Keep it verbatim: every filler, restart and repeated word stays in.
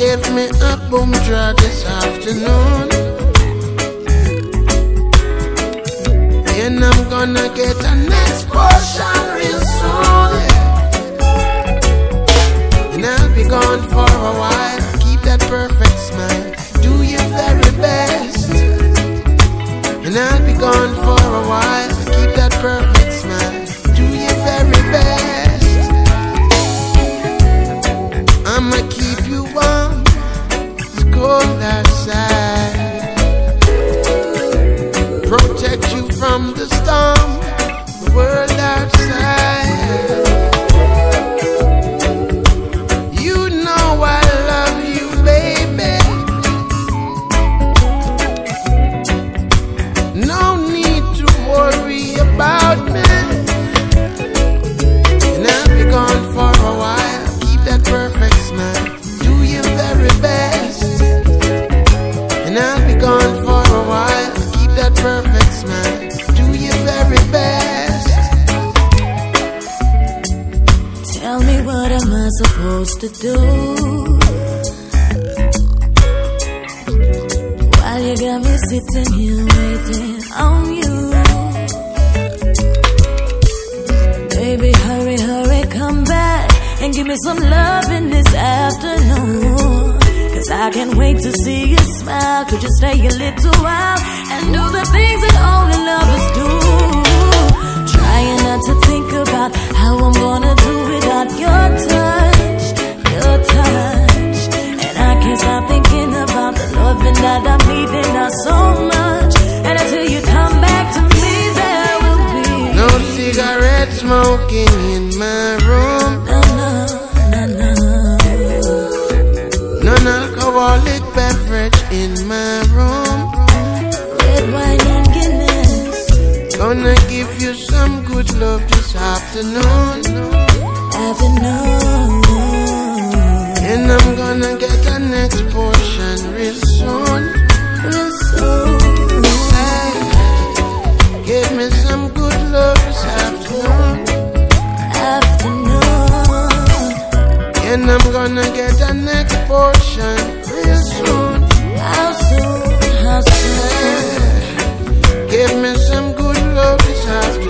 gave me a boom draw this afternoon, and I'm gonna get a next portion real soon. And I'll be gone for a while. Keep that perfect smile, do your very best. And I'll be gone for a while. Keep that perfect smile, do your very best. I'ma keep you warm, it's cold outside. Protect you from the storm, the world outside. You know I love you, baby. No need to worry about me. And I'll be gone for a while. Keep that perfect smile, do your very best. And I'll be gone for a while. Keep that perfect smile, do your very best. Tell me, what am I supposed to do? While you got me sitting here waiting on you. Baby, hurry, hurry, come back and give me some love in this afternoon. Cause I can't wait to see you smile. Could you stay a little while and do the things that only lovers do? Trying not to think about how I'm gonna do without your touch, your touch. And I can't stop thinking about the loving that I'm needing now so much. And until you come back to me, there will be no cigarette smoking in my room, no, no, no, no. non-alcoholic beverage in my room. Red wine and Guinness. Gonna give you some good love this afternoon, Afternoon. and I'm gonna get the next portion real soon. Real soon. Hey, give me some good love this afternoon, Afternoon. and I'm gonna get the next portion real soon. How soon? How soon? Hey, give me some good love this afternoon.